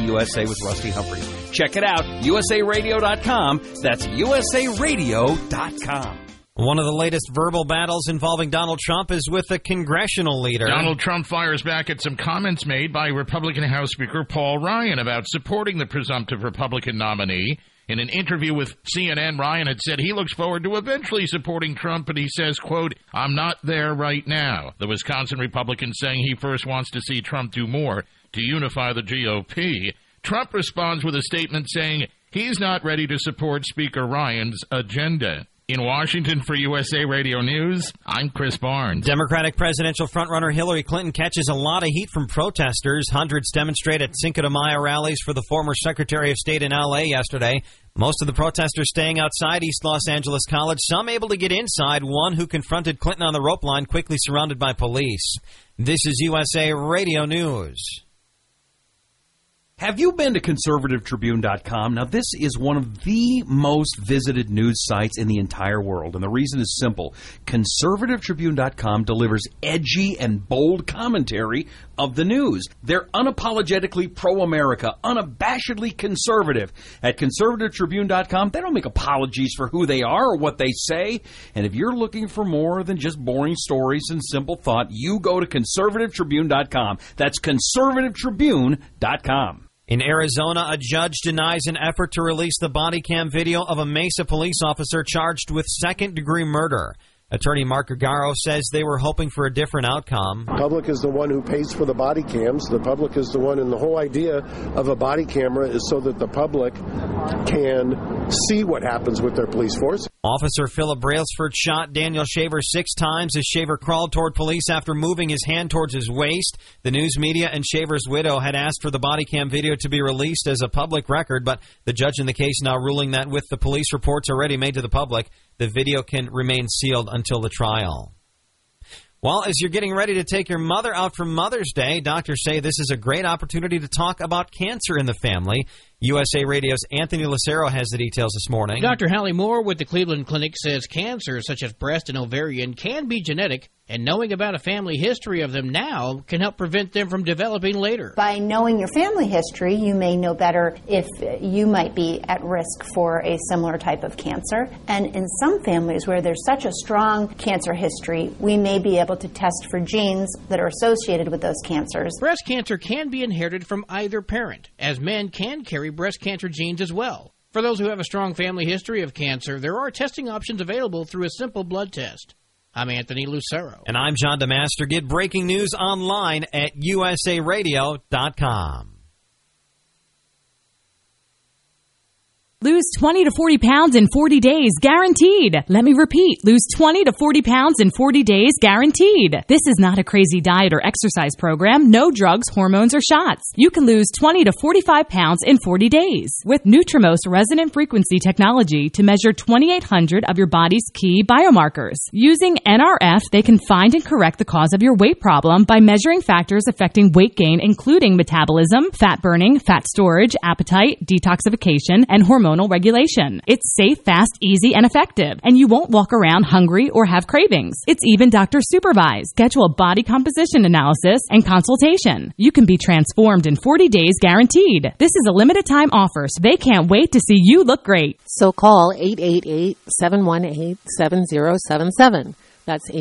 USA with Rusty Humphries. Check it out, usaradio.com. That's usaradio.com. One of the latest verbal battles involving Donald Trump is with a congressional leader. Donald Trump fires back at some comments made by Republican House Speaker Paul Ryan about supporting the presumptive Republican nominee. In an interview with CNN, Ryan had said he looks forward to eventually supporting Trump, but he says, quote, "I'm not there right now." The Wisconsin Republican saying he first wants to see Trump do more to unify the GOP. Trump responds with a statement saying he's not ready to support Speaker Ryan's agenda. In Washington for USA Radio News, I'm Chris Barnes. Democratic presidential frontrunner Hillary Clinton catches a lot of heat from protesters. Hundreds demonstrate at Cinco de Mayo rallies for the former Secretary of State in L.A. yesterday. Most of the protesters staying outside East Los Angeles College, some able to get inside. One who confronted Clinton on the rope line quickly surrounded by police. This is USA Radio News. Have you been to ConservativeTribune.com? Now, this is one of the most visited news sites in the entire world, and the reason is simple. ConservativeTribune.com delivers edgy and bold commentary of the news. They're unapologetically pro-America, unabashedly conservative. At ConservativeTribune.com, they don't make apologies for who they are or what they say. And if you're looking for more than just boring stories and simple thought, you go to ConservativeTribune.com. That's ConservativeTribune.com. In Arizona, a judge denies an effort to release the body cam video of a Mesa police officer charged with second-degree murder. Attorney Mark Gargaro says they were hoping for a different outcome. The public is the one who pays for the body cams. The public is the one, and the whole idea of a body camera is so that the public can see what happens with their police force. Officer Philip Brailsford shot Daniel Shaver 6 times as Shaver crawled toward police after moving his hand towards his waist. The news media and Shaver's widow had asked for the body cam video to be released as a public record, but the judge in the case now ruling that with the police reports already made to the public, the video can remain sealed until the trial. Well, as you're getting ready to take your mother out for Mother's Day, doctors say this is a great opportunity to talk about cancer in the family. USA Radio's Anthony Lucero has the details this morning. Dr. Hallie Moore with the Cleveland Clinic says cancer, such as breast and ovarian, can be genetic, and knowing about a family history of them now can help prevent them from developing later. By knowing your family history, you may know better if you might be at risk for a similar type of cancer. And in some families where there's such a strong cancer history, we may be able to test for genes that are associated with those cancers. Breast cancer can be inherited from either parent, as men can carry breast cancer genes as well. For those who have a strong family history of cancer, there are testing options available through a simple blood test. I'm Anthony Lucero. And I'm John DeMaster. Get breaking news online at usaradio.com. Lose 20 to 40 pounds in 40 days, guaranteed. Let me repeat, lose 20 to 40 pounds in 40 days, guaranteed. This is not a crazy diet or exercise program, no drugs, hormones, or shots. You can lose 20 to 45 pounds in 40 days with Nutrimost resonant frequency technology to measure 2,800 of your body's key biomarkers. Using NRF, they can find and correct the cause of your weight problem by measuring factors affecting weight gain, including metabolism, fat burning, fat storage, appetite, detoxification, and hormonal regulation. It's safe, fast, easy, and effective, and you won't walk around hungry or have cravings. It's even doctor supervised. Schedule a body composition analysis and consultation. You can be transformed in 40 days guaranteed. This is a limited time offer, so they can't wait to see you look great. So call 888-718-7077. That's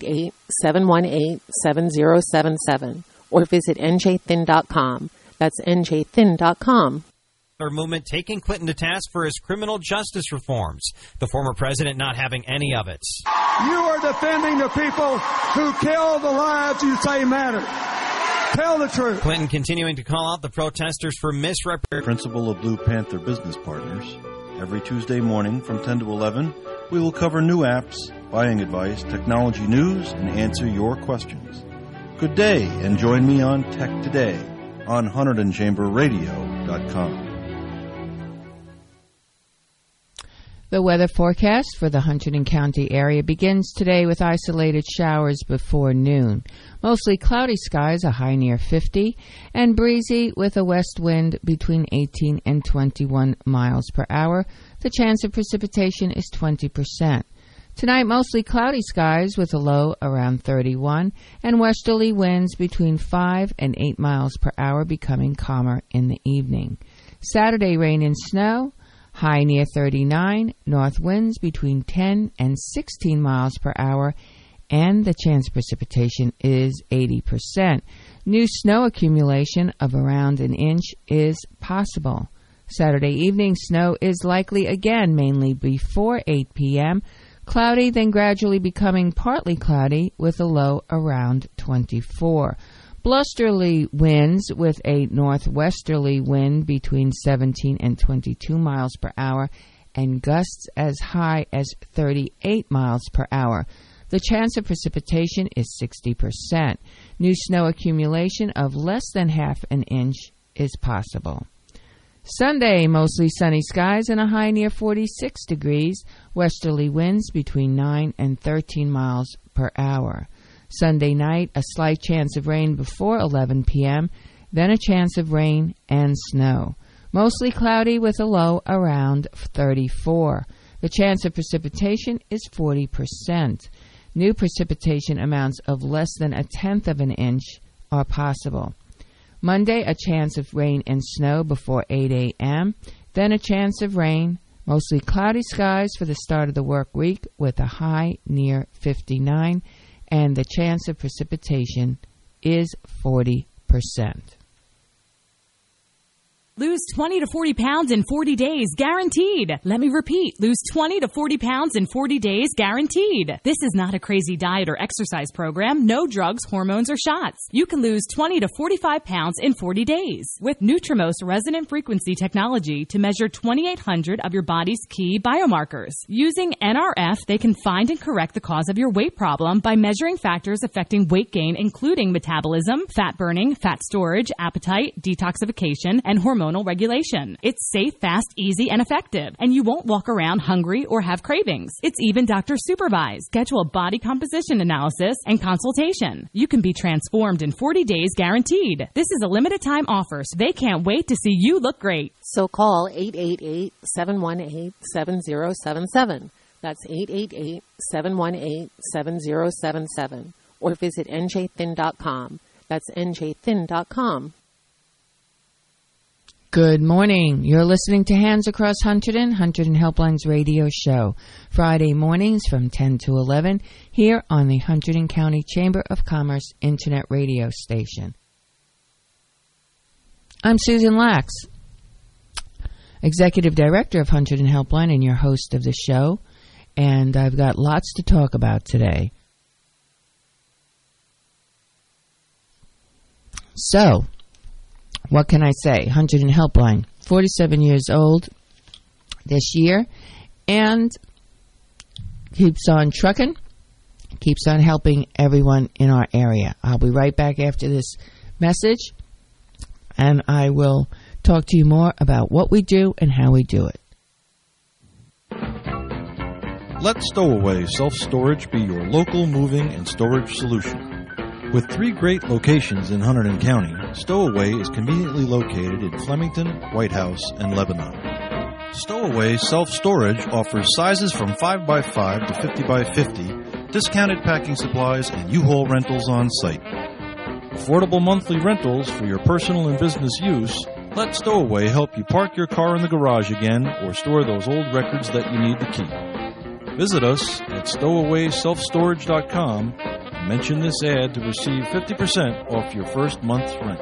888-718-7077. Or visit njthin.com. That's njthin.com. Movement taking Clinton to task for his criminal justice reforms. The former president not having any of it. You are defending the people who kill the lives you say matter. Tell the truth. Clinton continuing to call out the protesters for misrepresentation. Principal of Blue Panther Business Partners. Every Tuesday morning from 10 to 11, we will cover new apps, buying advice, technology news, and answer your questions. Good day, and join me on Tech Today on HunterdonChamberRadio.com. The weather forecast for the Hunterdon County area begins today with isolated showers before noon. Mostly cloudy skies, a high near 50, and breezy with a west wind between 18 and 21 miles per hour. The chance of precipitation is 20%. Tonight, mostly cloudy skies with a low around 31 and westerly winds between 5 and 8 miles per hour, becoming calmer in the evening. Saturday, rain and snow, high near 39, north winds between 10 and 16 miles per hour, and the chance of precipitation is 80%. New snow accumulation of around an inch is possible. Saturday evening, snow is likely again, mainly before 8 p.m., cloudy, then gradually becoming partly cloudy with a low around 24. Blusterly winds with a northwesterly wind between 17 and 22 miles per hour and gusts as high as 38 miles per hour. The chance of precipitation is 60%. New snow accumulation of less than half an inch is possible. Sunday, mostly sunny skies and a high near 46 degrees. Westerly winds between 9 and 13 miles per hour. Sunday night, a slight chance of rain before 11 p.m., then a chance of rain and snow. Mostly cloudy with a low around 34. The chance of precipitation is 40%. New precipitation amounts of less than a tenth of an inch are possible. Monday, a chance of rain and snow before 8 a.m., then a chance of rain, mostly cloudy skies for the start of the work week with a high near 59, and the chance of precipitation is 40%. Lose 20 to 40 pounds in 40 days, guaranteed. Let me repeat, lose 20 to 40 pounds in 40 days, guaranteed. This is not a crazy diet or exercise program, no drugs, hormones, or shots. You can lose 20 to 45 pounds in 40 days with Nutrimos resonant frequency technology to measure 2,800 of your body's key biomarkers. Using NRF, they can find and correct the cause of your weight problem by measuring factors affecting weight gain, including metabolism, fat burning, fat storage, appetite, detoxification, and hormonal regulation. It's safe, fast, easy, and effective, and you won't walk around hungry or have cravings. It's even doctor supervised. Schedule a body composition analysis and consultation. You can be transformed in 40 days guaranteed. This is a limited time offer, so they can't wait to see you look great. So call 888-718-7077. That's 888-718-7077. Or visit njthin.com. That's njthin.com. Good morning. You're listening to Hands Across Hunterdon Helplines radio show, Friday mornings from 10 to 11, here on the Hunterdon County Chamber of Commerce Internet radio station. I'm Susan Lax, Executive Director of Hunterdon Helpline and your host of the show, and I've got lots to talk about today. So, what can I say? Hunterdon Helpline, 47 years old this year, and keeps on trucking, keeps on helping everyone in our area. I'll be right back after this message, and I will talk to you more about what we do and how we do it. Let Stowaway Self-Storage be your local moving and storage solution. With 3 great locations in Hunterdon County, Stowaway is conveniently located in Flemington, White House, and Lebanon. Stowaway Self-Storage offers sizes from 5x5 to 50x50, discounted packing supplies, and U-Haul rentals on site. Affordable monthly rentals for your personal and business use. Let Stowaway help you park your car in the garage again or store those old records that you need to keep. Visit us at stowawayselfstorage.com. Mention this ad to receive 50% off your first month's rent.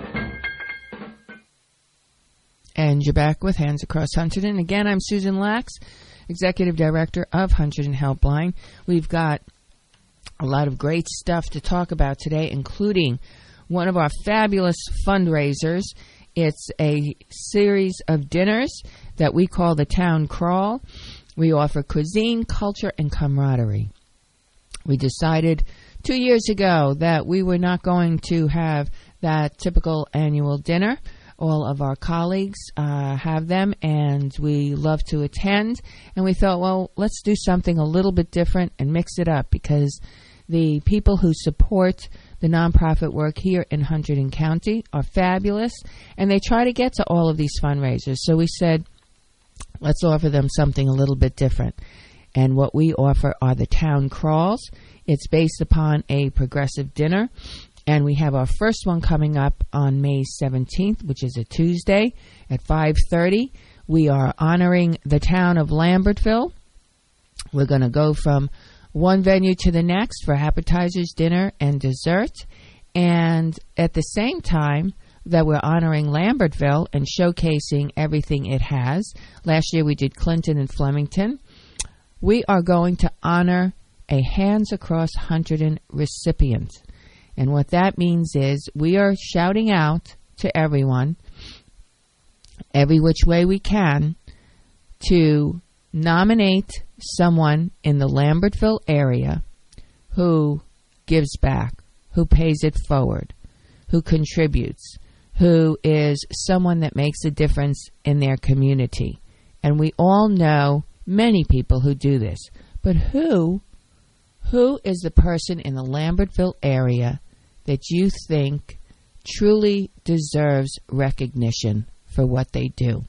And you're back with Hands Across Hunterdon. Again, I'm Susan Lax, Executive Director of Hunterdon Helpline. We've got a lot of great stuff to talk about today, including one of our fabulous fundraisers. It's a series of dinners that we call the Town Crawl. We offer cuisine, culture, and camaraderie. We decided 2 years ago that we were not going to have that typical annual dinner. All of our colleagues have them, and we love to attend. And we thought, well, let's do something a little bit different and mix it up, because the people who support the nonprofit work here in Hunterdon County are fabulous, and they try to get to all of these fundraisers. So we said, let's offer them something a little bit different. And what we offer are the town crawls. It's based upon a progressive dinner. And we have our first one coming up on May 17th, which is a Tuesday at 5:30. We are honoring the town of Lambertville. We're going to go from one venue to the next for appetizers, dinner, and dessert. And at the same time that we're honoring Lambertville and showcasing everything it has, last year we did Clinton and Flemington, we are going to honor a Hands Across Hunterdon recipient. And what that means is we are shouting out to everyone, every which way we can, to nominate someone in the Lambertville area who gives back, who pays it forward, who contributes, who is someone that makes a difference in their community. And we all know many people who do this. But who is the person in the Lambertville area that you think truly deserves recognition for what they do?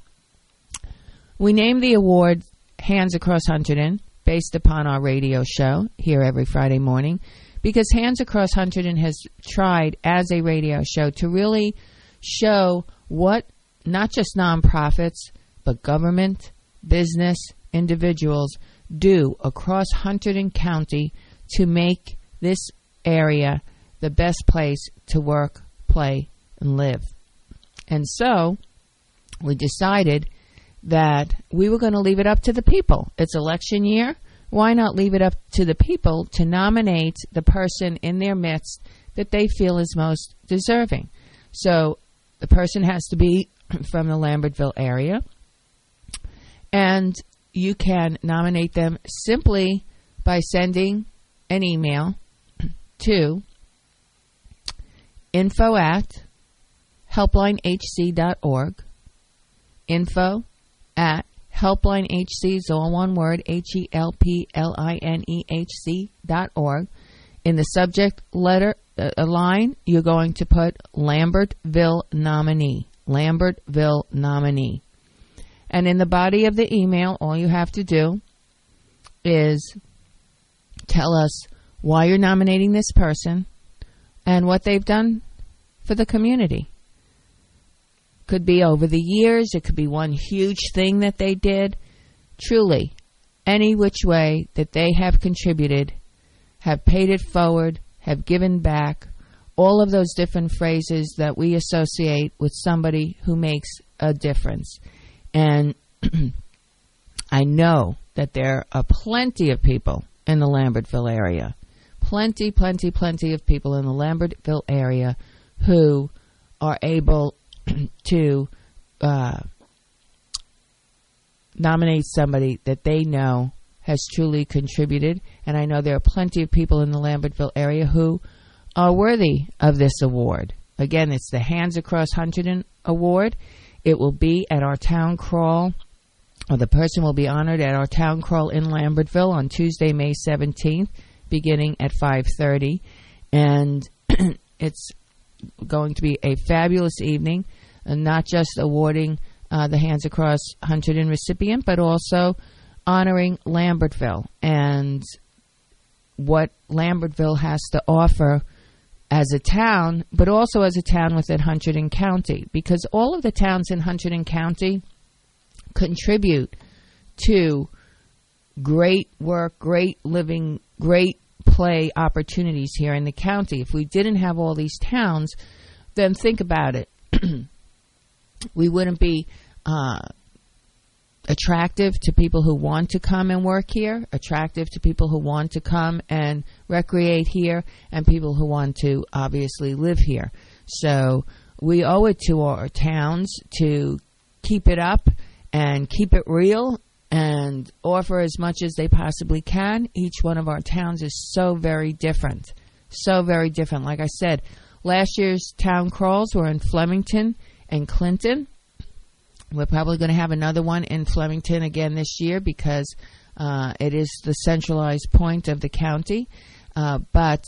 We named the award Hands Across Hunterdon based upon our radio show here every Friday morning, because Hands Across Hunterdon has tried as a radio show to really show what not just nonprofits, but government, business, individuals do across Hunterdon County to make this area the best place to work, play, and live. And so we decided that we were going to leave it up to the people. It's election year. Why not leave it up to the people to nominate the person in their midst that they feel is most deserving? So the person has to be from the Lambertville area, and you can nominate them simply by sending an email to info@helplinehc.org, info@helplinehc, is all one word, HELPLINEHC.org. In the subject letter line, you're going to put Lambertville nominee, Lambertville nominee. And in the body of the email, all you have to do is tell us why you're nominating this person and what they've done for the community. Could be over the years. It could be one huge thing that they did. Truly, any which way that they have contributed, have paid it forward, have given back, all of those different phrases that we associate with somebody who makes a difference. And I know that there are plenty of people in the Lambertville area, plenty of people in the Lambertville area who are able to nominate somebody that they know has truly contributed. And I know there are plenty of people in the Lambertville area who are worthy of this award. Again, it's the Hands Across Hunterdon Award. It will be at our town crawl, or the person will be honored at our town crawl in Lambertville on Tuesday, May 17th, beginning at 5:30. And it's going to be a fabulous evening, and not just awarding the Hands Across Hunterdon recipient, but also honoring Lambertville and what Lambertville has to offer as a town, but also as a town within Hunterdon County, because all of the towns in Hunterdon County contribute to great work, great living, great play opportunities here in the county. If we didn't have all these towns, then think about it. We wouldn't be attractive to people who want to come and work here, attractive to people who want to come and recreate here, and people who want to obviously live here. So we owe it to our towns to keep it up and keep it real and offer as much as they possibly can. Each one of our towns is so very different. So very different. Like I said, last year's town crawls were in Flemington and Clinton. We're probably going to have another one in Flemington again this year because it is the centralized point of the county. But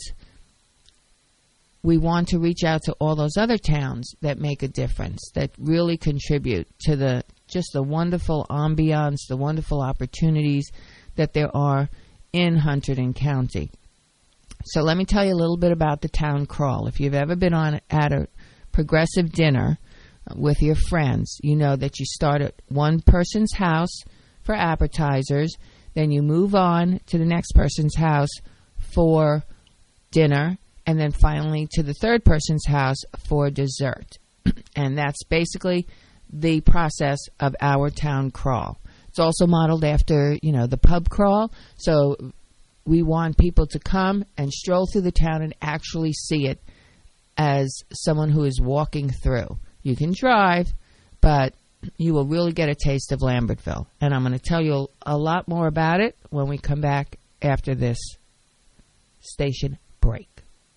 we want to reach out to all those other towns that make a difference, that really contribute to the wonderful ambiance, the wonderful opportunities, that there are in Hunterdon County. So let me tell you a little bit about the town crawl. If you've ever been at a progressive dinner with your friends, you know that you start at one person's house for appetizers, then you move on to the next person's house for dinner, and then finally to the third person's house for dessert. And that's basically the process of our town crawl. It's also modeled after, the pub crawl. So we want people to come and stroll through the town and actually see it as someone who is walking through. You can drive, but you will really get a taste of Lambertville. And I'm going to tell you a lot more about it when we come back after this station break.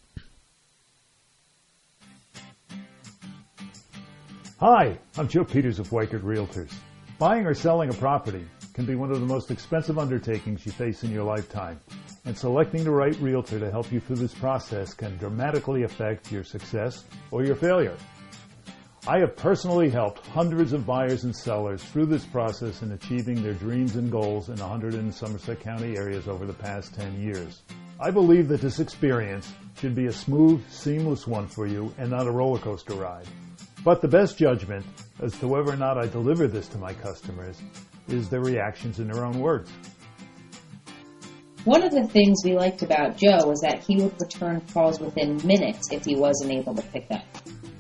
Hi, I'm Joe Peters of Weichert Realtors. Buying or selling a property can be one of the most expensive undertakings you face in your lifetime, and selecting the right realtor to help you through this process can dramatically affect your success or your failure. I have personally helped hundreds of buyers and sellers through this process in achieving their dreams and goals in the Hunterdon and Somerset County areas over the past 10 years. I believe that this experience should be a smooth, seamless one for you and not a roller coaster ride. But the best judgment as to whether or not I deliver this to my customers is their reactions in their own words. One of the things we liked about Joe was that he would return calls within minutes if he wasn't able to pick up.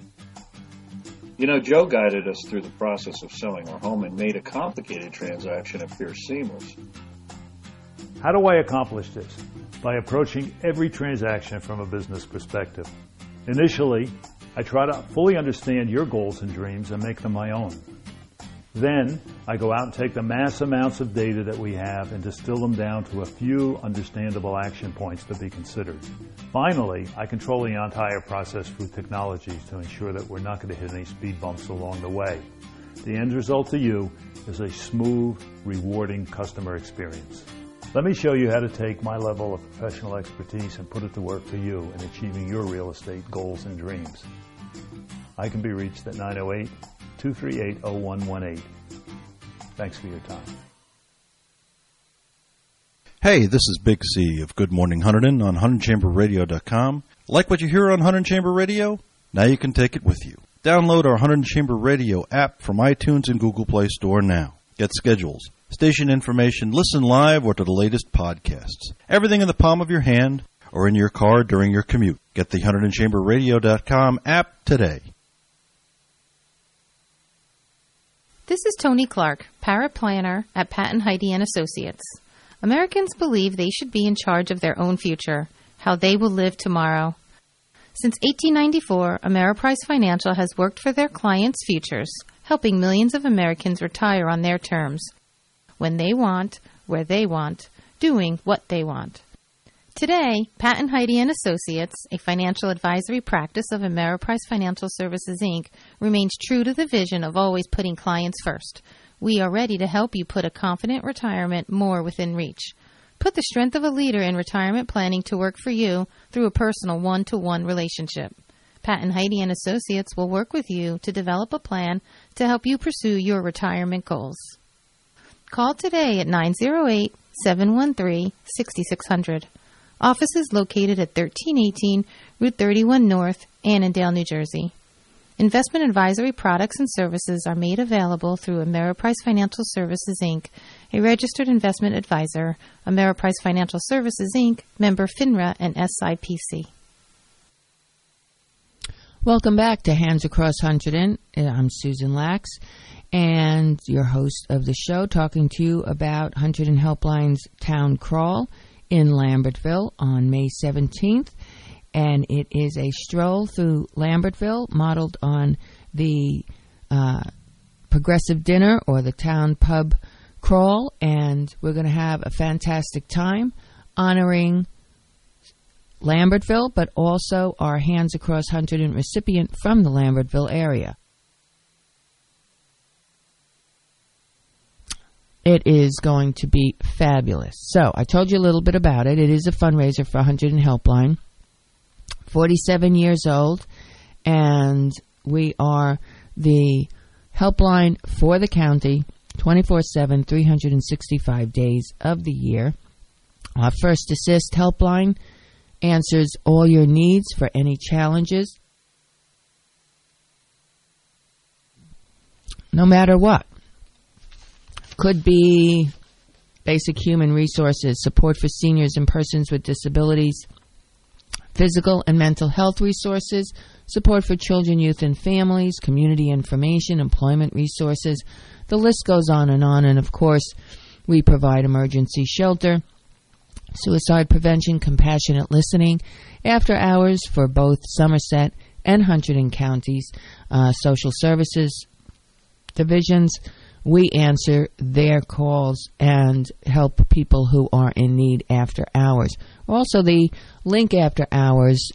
Joe guided us through the process of selling our home and made a complicated transaction appear seamless. How do I accomplish this? By approaching every transaction from a business perspective. Initially, I try to fully understand your goals and dreams and make them my own. Then, I go out and take the mass amounts of data that we have and distill them down to a few understandable action points to be considered. Finally, I control the entire process through technologies to ensure that we're not going to hit any speed bumps along the way. The end result to you is a smooth, rewarding customer experience. Let me show you how to take my level of professional expertise and put it to work for you in achieving your real estate goals and dreams. I can be reached at 908-238-0118. Thanks for your time. Hey, this is Big C of Good Morning Hunterdon on HunterdonChamberRadio.com. Like what you hear on Hunterdon Chamber Radio? Now you can take it with you. Download our Hunterdon Chamber Radio app from iTunes and Google Play Store now. Get schedules, station information, listen live, or to the latest podcasts. Everything in the palm of your hand or in your car during your commute. Get the HunterdonChamberRadio.com app today. This is Tony Clark, paraplanner at Patton Heide & Associates. Americans believe they should be in charge of their own future, how they will live tomorrow. Since 1894, Ameriprise Financial has worked for their clients' futures, helping millions of Americans retire on their terms, when they want, where they want, doing what they want. Today, Patton Heide & Associates, a financial advisory practice of Ameriprise Financial Services, Inc., remains true to the vision of always putting clients first. We are ready to help you put a confident retirement more within reach. Put the strength of a leader in retirement planning to work for you through a personal one-to-one relationship. Patton Heide & Associates will work with you to develop a plan to help you pursue your retirement goals. Call today at 908-713-6600. Office is located at 1318 Route 31 North, Annandale, New Jersey. Investment advisory products and services are made available through Ameriprise Financial Services, Inc., a registered investment advisor. Ameriprise Financial Services, Inc., member FINRA and SIPC. Welcome back to Hands Across Hunterdon. I'm Susan Lax, and your host of the show, talking to you about Hunterdon Helpline's Town Crawl in Lambertville on May 17th. And it is a stroll through Lambertville modeled on the progressive dinner or the town pub crawl. And we're going to have a fantastic time honoring Lambertville, but also our Hands Across Hunterdon recipient from the Lambertville area. It is going to be fabulous. So I told you a little bit about it. It is a fundraiser for Hunterdon Helpline. 47 years old, and we are the helpline for the county 24/7, 365 days of the year. Our First Assist helpline answers all your needs for any challenges, no matter what. Could be basic human resources, support for seniors and persons with disabilities, physical and mental health resources, support for children, youth, and families, community information, employment resources. The list goes on. And of course, we provide emergency shelter, suicide prevention, compassionate listening, after hours for both Somerset and Hunterdon counties, social services divisions. We answer their calls and help people who are in need after hours. Also, the Link After Hours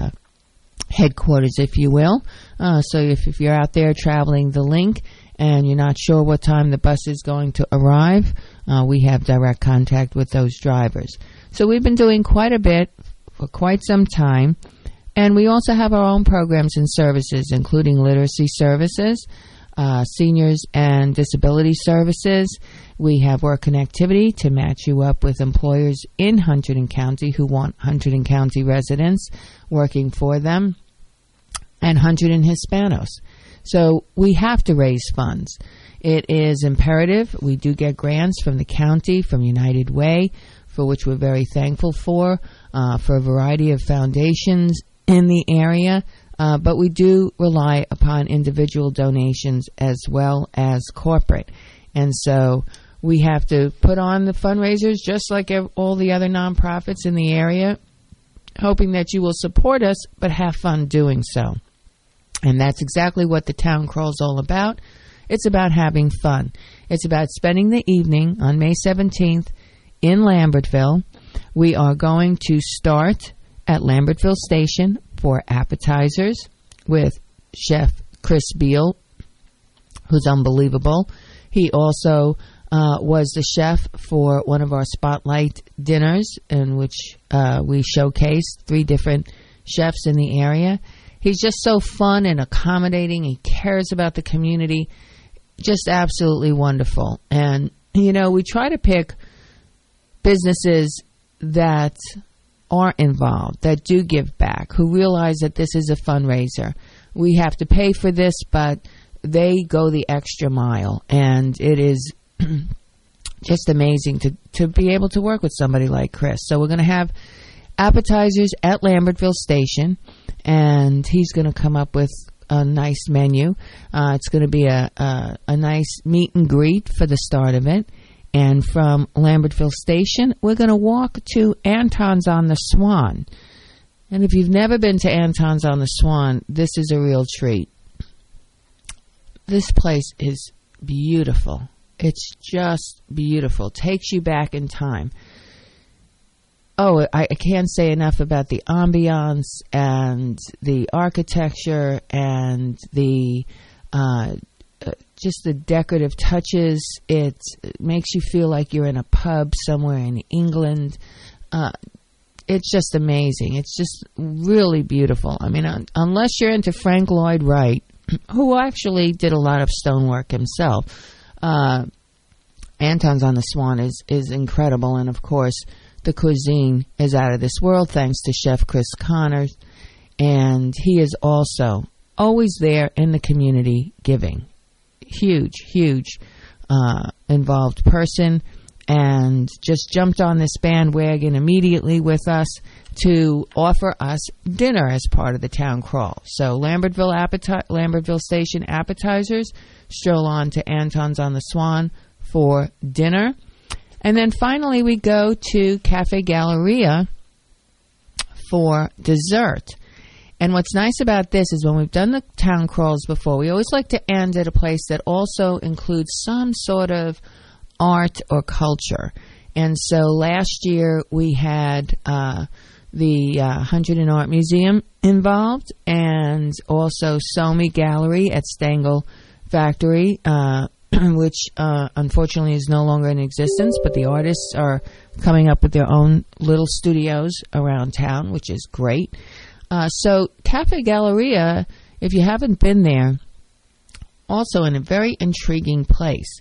headquarters, if you will. So if you're out there traveling the Link and you're not sure what time the bus is going to arrive, we have direct contact with those drivers. So we've been doing quite a bit for quite some time. And we also have our own programs and services, including literacy services, seniors and disability services. We have work connectivity to match you up with employers in Hunterdon County who want Hunterdon County residents working for them, and Hunterdon Hispanos. So we have to raise funds. It is imperative. We do get grants from the county, from United Way, for which we're very thankful for a variety of foundations in the area. But we do rely upon individual donations as well as corporate. And so we have to put on the fundraisers just like all the other nonprofits in the area, hoping that you will support us, but have fun doing so. And that's exactly what the Town Crawl is all about. It's about having fun. It's about spending the evening on May 17th in Lambertville. We are going to start at Lambertville Station for appetizers with Chef Chris Beal, who's unbelievable. He also was the chef for one of our spotlight dinners in which we showcased 3 different chefs in the area. He's just so fun and accommodating. He cares about the community. Just absolutely wonderful. And, you know, we try to pick businesses that are involved, that do give back, who realize that this is a fundraiser. We have to pay for this, but they go the extra mile. And it is just amazing to be able to work with somebody like Chris. So we're going to have appetizers at Lambertville Station, and he's going to come up with a nice menu. It's going to be a nice meet and greet for the start of it. And from Lambertville Station, we're going to walk to Anton's on the Swan. And if you've never been to Anton's on the Swan, this is a real treat. This place is beautiful. It's just beautiful. Takes you back in time. Oh, I can't say enough about the ambiance and the architecture and the just the decorative touches. It makes you feel like you're in a pub somewhere in England. It's just amazing. It's just really beautiful. I mean, unless you're into Frank Lloyd Wright, who actually did a lot of stonework himself, Anton's on the Swan is incredible. And, of course, the cuisine is out of this world, thanks to Chef Chris Connors. And he is also always there in the community giving. Huge involved person, and just jumped on this bandwagon immediately with us to offer us dinner as part of the Town Crawl. So Lambertville Station appetizers, stroll on to Anton's on the Swan for dinner. And then finally we go to Cafe Galleria for dessert. And what's nice about this is when we've done the town crawls before, we always like to end at a place that also includes some sort of art or culture. And so last year we had the Hunterdon Art Museum involved, and also Somi Gallery at Stengel Factory, which unfortunately is no longer in existence, but the artists are coming up with their own little studios around town, which is great. So Cafe Galleria, if you haven't been there, also in a very intriguing place.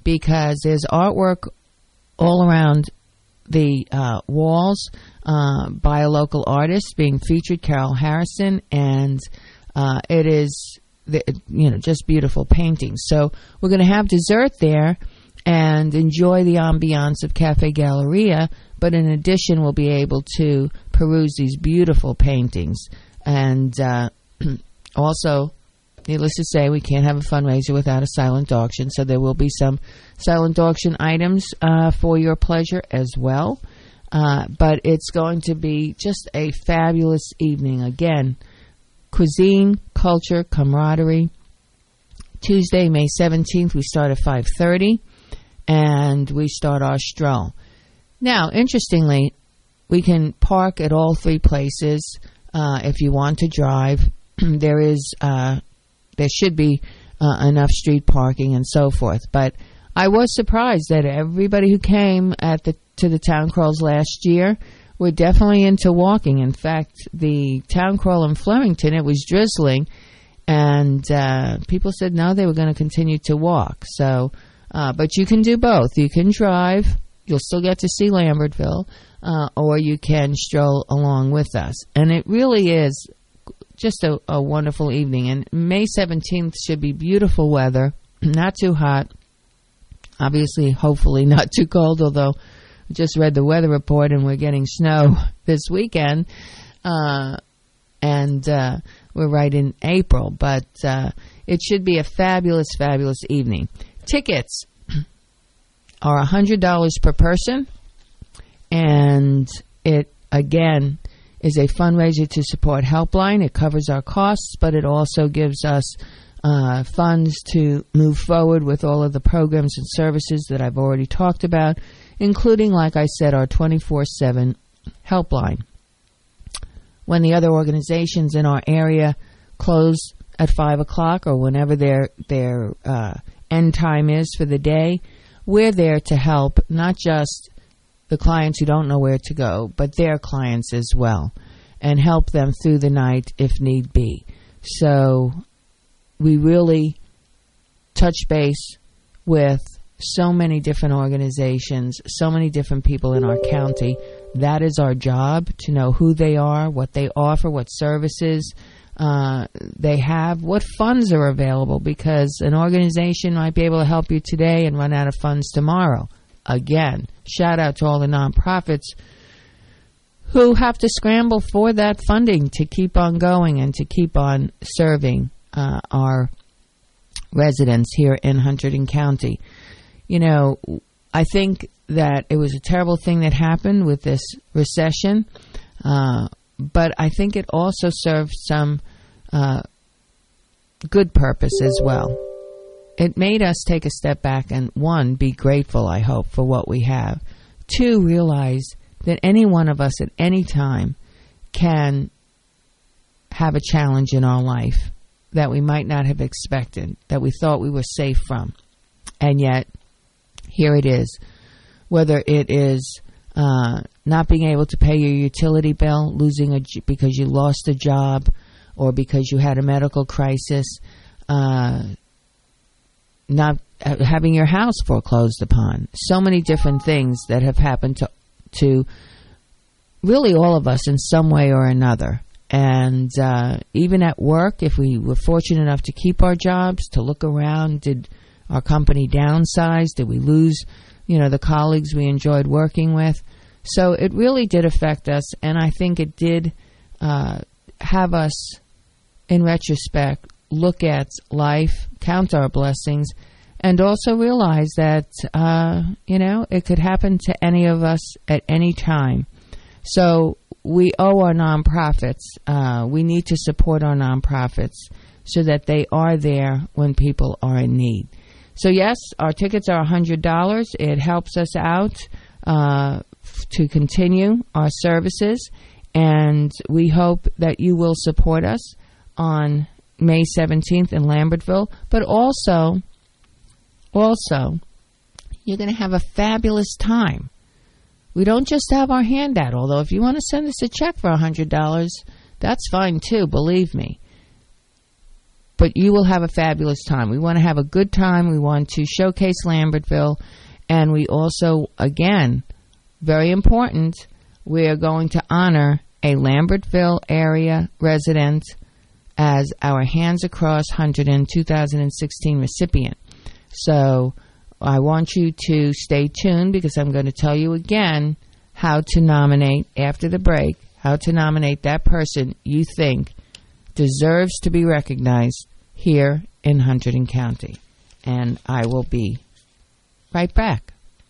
because there's artwork all around the walls by a local artist being featured, Carol Harrison, and it is just beautiful paintings. So we're going to have dessert there and enjoy the ambiance of Cafe Galleria, but in addition we'll be able to peruse these beautiful paintings. And also, needless to say, we can't have a fundraiser without a silent auction, so there will be some silent auction items for your pleasure as well. But it's going to be just a fabulous evening. Again, cuisine, culture, camaraderie. Tuesday, May 17th, we start at 5:30, and we start our stroll. Now, interestingly, we can park at all three places if you want to drive. There should be enough street parking and so forth. But I was surprised that everybody who came to the town crawls last year were definitely into walking. In fact, the town crawl in Flemington, it was drizzling, and people said no, they were going to continue to walk. So, but you can do both. You can drive. You'll still get to see Lambertville, or you can stroll along with us. And it really is just a wonderful evening. And May 17th should be beautiful weather, not too hot. Obviously, hopefully not too cold, although I just read the weather report and we're getting snow this weekend. And we're right in April. But it should be a fabulous, fabulous evening. Tickets are $100 per person. And it, again, is a fundraiser to support Helpline. It covers our costs, but it also gives us funds to move forward with all of the programs and services that I've already talked about, including, like I said, our 24/7 Helpline. When the other organizations in our area close at 5 o'clock or whenever their end time is for the day, we're there to help not just the clients who don't know where to go, but their clients as well, and help them through the night if need be. So we really touch base with so many different organizations, so many different people in our county. That is our job, to know who they are, what they offer, what services they have, what funds are available, because an organization might be able to help you today and run out of funds tomorrow. Again, shout out to all the nonprofits who have to scramble for that funding to keep on going and to keep on serving our residents here in Hunterdon County. You know, I think that it was a terrible thing that happened with this recession, but I think it also served some good purpose as well. It made us take a step back and, one, be grateful, I hope, for what we have. Two, realize that any one of us at any time can have a challenge in our life that we might not have expected, that we thought we were safe from. And yet, here it is. Whether it is not being able to pay your utility bill, because you lost a job, or because you had a medical crisis, not having your house foreclosed upon. So many different things that have happened to really all of us in some way or another. And even at work, if we were fortunate enough to keep our jobs, to look around, did our company downsize? Did we lose, the colleagues we enjoyed working with? So it really did affect us, and I think it did have us, in retrospect, look at life, count our blessings, and also realize that, it could happen to any of us at any time. So we owe our nonprofits. We need to support our nonprofits so that they are there when people are in need. So, yes, our tickets are $100. It helps us out to continue our services, and we hope that you will support us on May 17th in Lambertville. But also, you're going to have a fabulous time. We don't just have our hand out, although if you want to send us a check for $100, that's fine too, believe me. but you will have a fabulous time. We want to have a good time. We want to showcase Lambertville. And we also, again, very important, we are going to honor a Lambertville area resident as our Hands Across Hunterdon 2016 recipient. So I want you to stay tuned because I'm going to tell you again how to nominate, after the break, how to nominate that person you think deserves to be recognized here in Hunterdon County. And I will be right back.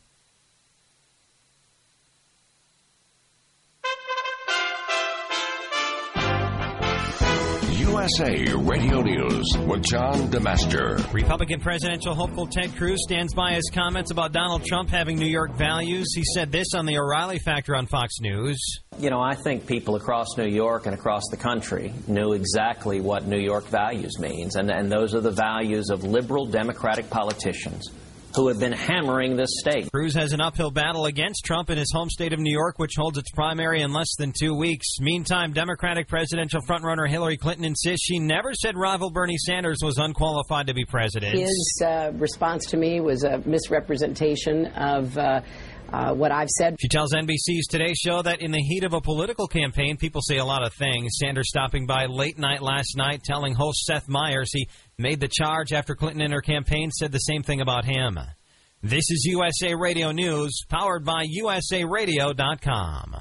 USA Radio News with John DeMaster. Republican presidential hopeful Ted Cruz stands by his comments about Donald Trump having New York values. He said this on the O'Reilly Factor on Fox News. You know, I think people across New York and across the country knew exactly what New York values means, and those are the values of liberal Democratic politicians who have been hammering this state. Cruz has an uphill battle against Trump in his home state of New York, which holds its primary in less than 2 weeks. Meantime, Democratic presidential frontrunner Hillary Clinton insists she never said rival Bernie Sanders was unqualified to be president. His response to me was a misrepresentation of what I've said. She tells NBC's Today Show that in the heat of a political campaign, people say a lot of things. Sanders stopping by late night last night, telling host Seth Meyers he made the charge after Clinton and her campaign said the same thing about him. This is USA Radio News, powered by USARadio.com.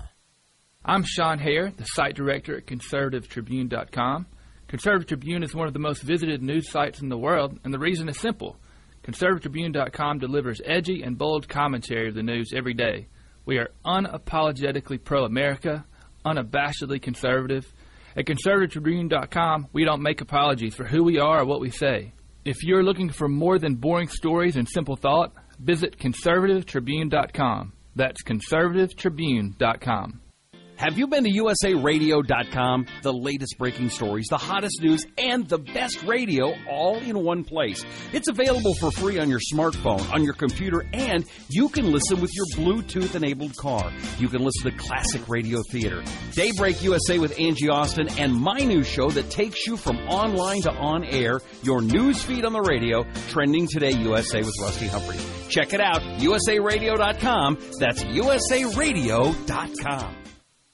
I'm Sean Hare, the site director at ConservativeTribune.com. Conservative Tribune is one of the most visited news sites in the world, and the reason is simple. ConservativeTribune.com delivers edgy and bold commentary of the news every day. We are unapologetically pro-America, unabashedly conservative. At ConservativeTribune.com, we don't make apologies for who we are or what we say. If you're looking for more than boring stories and simple thought, visit ConservativeTribune.com. That's ConservativeTribune.com. Have you been to USARadio.com? The latest breaking stories, the hottest news, and the best radio all in one place. It's available for free on your smartphone, on your computer, and you can listen with your Bluetooth-enabled car. You can listen to classic radio theater, Daybreak USA with Angie Austin, and my news show that takes you from online to on-air, your news feed on the radio, Trending Today USA with Rusty Humphrey. Check it out, USARadio.com. That's USARadio.com.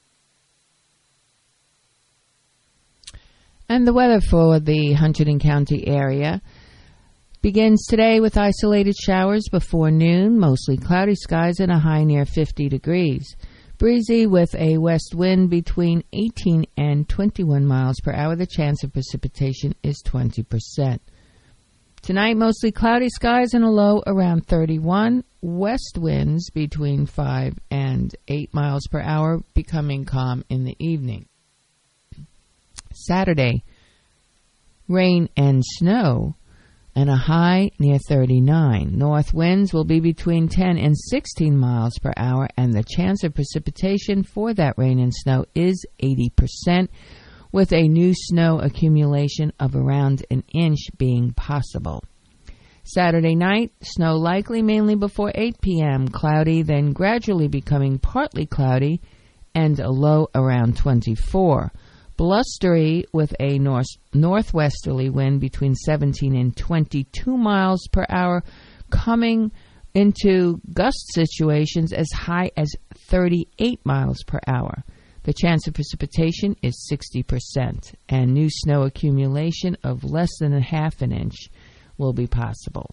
And the weather for the Hunterdon County area begins today with isolated showers before noon, mostly cloudy skies and a high near 50 degrees. Breezy with a west wind between 18 and 21 miles per hour. The chance of precipitation is 20%. Tonight, mostly cloudy skies and a low around 31. West winds between 5 and 8 miles per hour, becoming calm in the evening. Saturday, rain and snow and a high near 39. North winds will be between 10 and 16 miles per hour, and the chance of precipitation for that rain and snow is 80%, with a new snow accumulation of around an inch being possible. Saturday night, snow likely mainly before 8 p.m., cloudy, then gradually becoming partly cloudy, and a low around 24. Blustery with a northwesterly wind between 17 and 22 miles per hour, coming into gust situations as high as 38 miles per hour. The chance of precipitation is 60%, and new snow accumulation of less than a half an inch will be possible.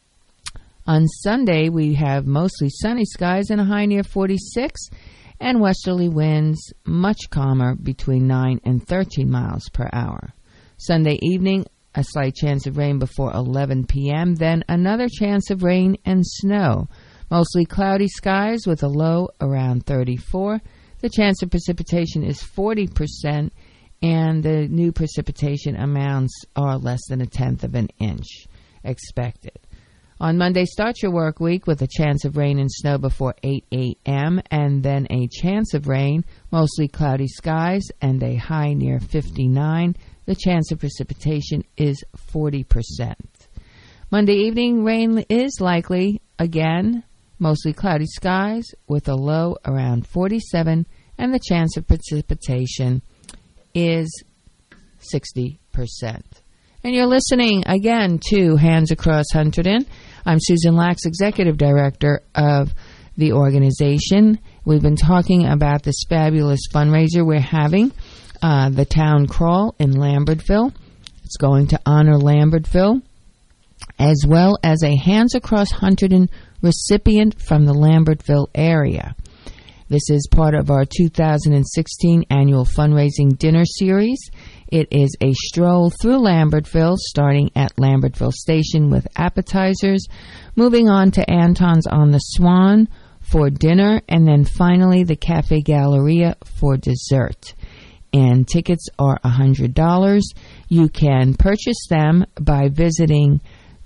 On Sunday, we have mostly sunny skies and a high near 46, and westerly winds much calmer between 9 and 13 miles per hour. Sunday evening, a slight chance of rain before 11 p.m., then another chance of rain and snow. Mostly cloudy skies with a low around 34. The chance of precipitation is 40%, and the new precipitation amounts are less than a tenth of an inch expected. On Monday, start your work week with a chance of rain and snow before 8 a.m. and then a chance of rain, mostly cloudy skies, and a high near 59. The chance of precipitation is 40%. Monday evening, rain is likely again, mostly cloudy skies with a low around 47, and the chance of precipitation is 60%. And you're listening again to Hands Across Hunterdon. I'm Susan Lax, Executive Director of the organization. We've been talking about this fabulous fundraiser we're having, the Town Crawl in Lambertville. It's going to honor Lambertville, as well as a Hands Across Hunterdon recipient from the Lambertville area. This is part of our 2016 annual fundraising dinner series. It is a stroll through Lambertville, starting at Lambertville Station with appetizers, moving on to Anton's on the Swan for dinner, and then finally the Cafe Galleria for dessert. And tickets are $100. You can purchase them by visiting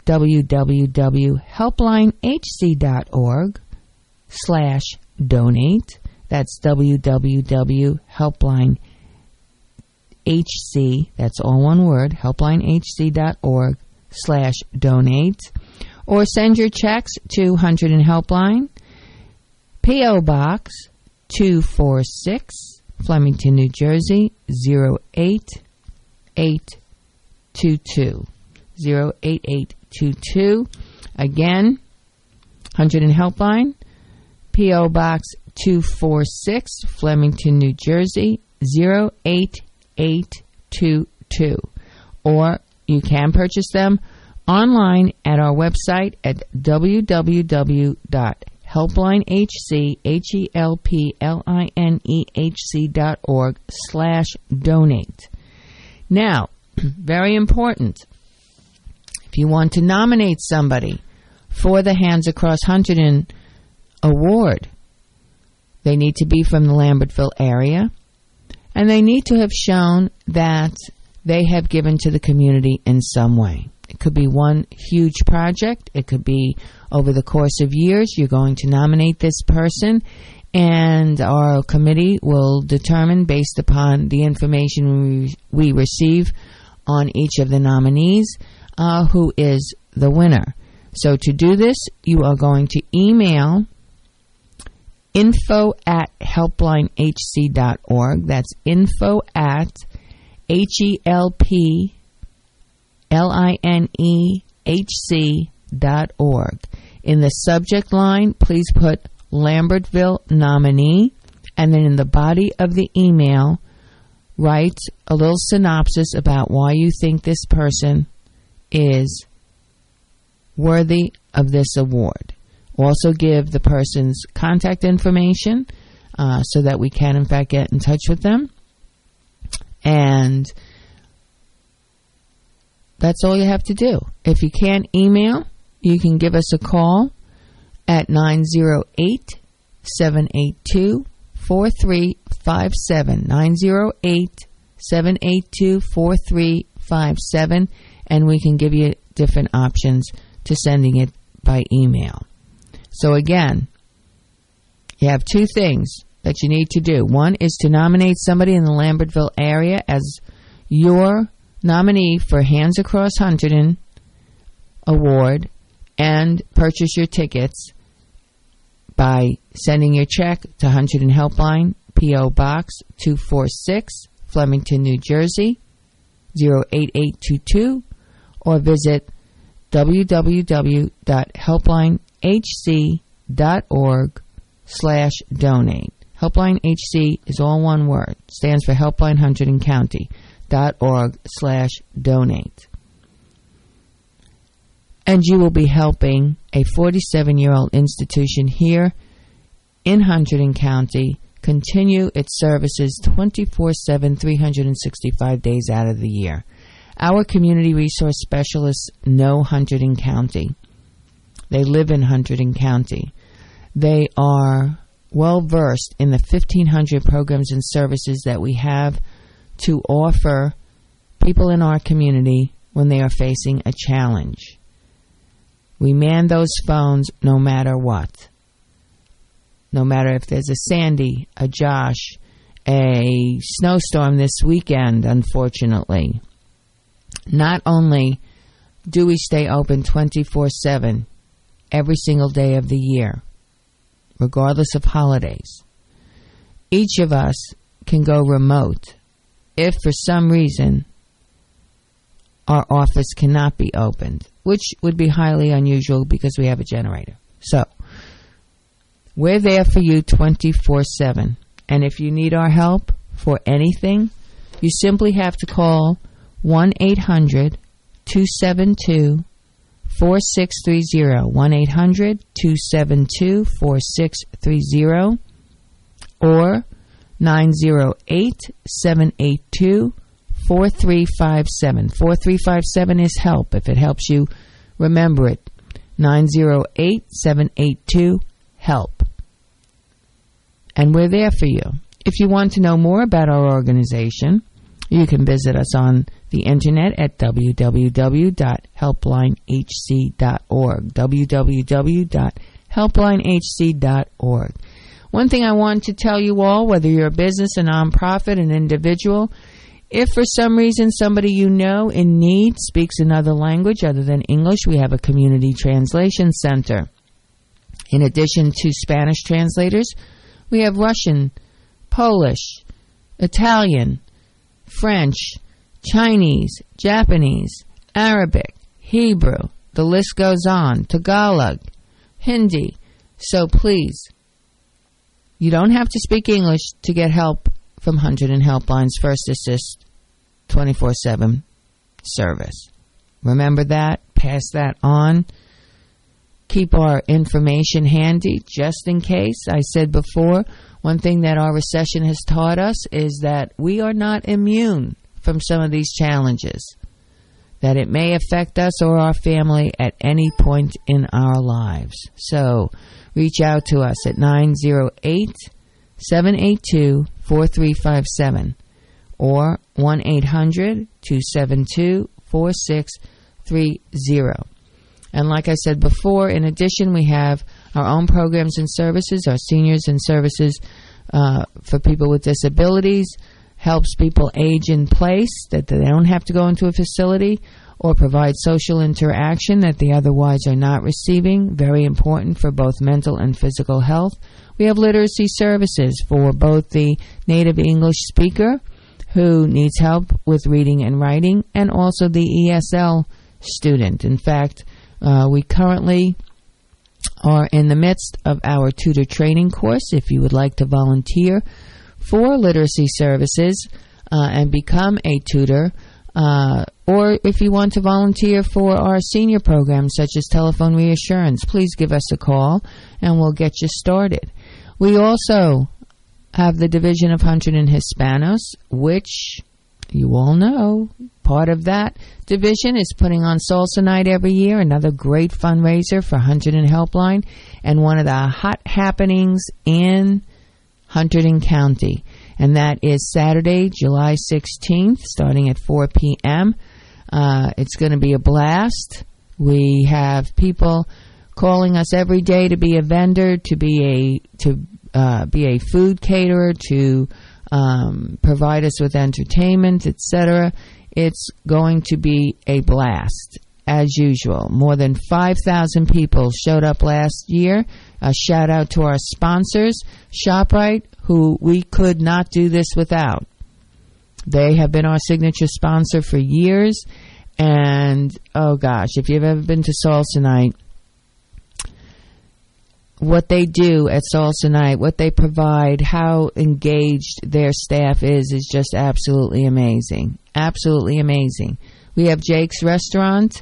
www.helplinehc.org/donate. That's www.helplinehc, that's all one word, helplinehc.org/donate. Or send your checks to Hunterdon and Helpline, P.O. Box 246, Flemington, New Jersey, 08822. 08822. Again, Hunterdon Helpline, P.O. Box 246, Flemington, New Jersey, 08822. Or you can purchase them online at our website at www.helplinehc.org/donate. Now, very important, if you want to nominate somebody for the Hands Across Hunterdon Award, they need to be from the Lambertville area, and they need to have shown that they have given to the community in some way. It could be one huge project. It could be over the course of years. You're going to nominate this person, and our committee will determine, based upon the information we receive on each of the nominees, who is the winner. So to do this, you are going to email info@helplinehc.org. That's info@helplinehc.org. In the subject line, please put Lambertville nominee, and then in the body of the email, write a little synopsis about why you think this person is worthy of this award. Also give the person's contact information so that we can, in fact, get in touch with them. And that's all you have to do. If you can't email, you can give us a call at 908-782-4357. 908-782-4357, and we can give you different options to sending it by email. So again, you have two things that you need to do. One is to nominate somebody in the Lambertville area as your nominee for Hands Across Hunterdon Award, and purchase your tickets by sending your check to Hunterdon Helpline, P.O. Box 246, Flemington, New Jersey, 08822, or visit www.helplinehc.org/donate. Helpline HC is all one word. Stands for Helpline Hunterdon County.org/donate. And you will be helping a 47-year-old institution here in Hunterdon County continue its services 24/7, 365 days out of the year. Our community resource specialists know Hunterdon County. They live in Hunterdon County. They are well versed in the 1,500 programs and services that we have to offer people in our community when they are facing a challenge. We man those phones no matter what. No matter if there's a Sandy, a Josh, a snowstorm this weekend, unfortunately. Not only do we stay open 24/7 every single day of the year, regardless of holidays, each of us can go remote if for some reason our office cannot be opened, which would be highly unusual because we have a generator. So, we're there for you 24/7. And if you need our help for anything, you simply have to call 1-800-272-4630, 1-800-272-4630, or 908-782-4357. 4357 is help, if it helps you remember it. 908-782-HELP. And we're there for you. If you want to know more about our organization, you can visit us on the internet at www.helplinehc.org. www.helplinehc.org. One thing I want to tell you all, whether you're a business, a nonprofit, an individual, if for some reason somebody you know in need speaks another language other than English, we have a community translation center. In addition to Spanish translators, we have Russian, Polish, Italian, French, Chinese, Japanese, Arabic, Hebrew, the list goes on, Tagalog, Hindi. So please, you don't have to speak English to get help from Hunterdon Helpline's First Assist 24/7 service. Remember that. Pass that on. Keep our information handy just in case. I said before, one thing that our recession has taught us is that we are not immune from some of these challenges, that it may affect us or our family at any point in our lives. So reach out to us at 908-782-4357 or 1-800-272-4630. And like I said before, in addition, we have our own programs and services, our seniors and services for people with disabilities, helps people age in place, that they don't have to go into a facility, or provide social interaction that they otherwise are not receiving, very important for both mental and physical health. We have literacy services for both the native English speaker who needs help with reading and writing, and also the ESL student. In fact, we currently are in the midst of our tutor training course. If you would like to volunteer for literacy services and become a tutor, or if you want to volunteer for our senior programs such as telephone reassurance, please give us a call and we'll get you started. We also have the Division of Hunterdon Hispanos, which you all know. Part of that division is putting on Salsa Night every year, another great fundraiser for Hunterdon Helpline, and one of the hot happenings in Hunterdon County. And that is Saturday, July 16th, starting at 4 p.m. It's going to be a blast. We have people calling us every day to be a vendor, to be a food caterer, to provide us with entertainment, etc. It's going to be a blast, as usual. More than 5,000 people showed up last year. A shout out to our sponsors, ShopRite, who we could not do this without. They have been our signature sponsor for years. And, oh gosh, if you've ever been to Salsa Night, what they do at Salsa Night, what they provide, how engaged their staff is just absolutely amazing. Absolutely amazing. We have Jake's Restaurant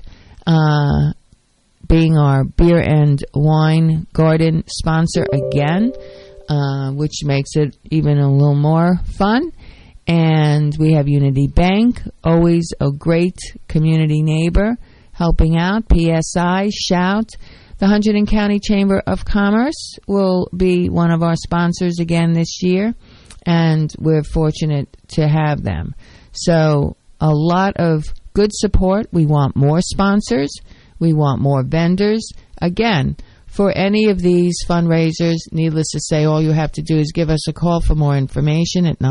being our beer and wine garden sponsor again, which makes it even a little more fun. And we have Unity Bank, always a great community neighbor, helping out. PSI, Shout. The Hunterdon County Chamber of Commerce will be one of our sponsors again this year, and we're fortunate to have them. So a lot of good support. We want more sponsors. We want more vendors. Again, for any of these fundraisers, needless to say, all you have to do is give us a call for more information at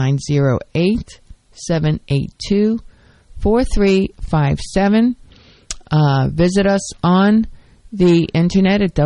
908-782-4357. Visit us on the internet at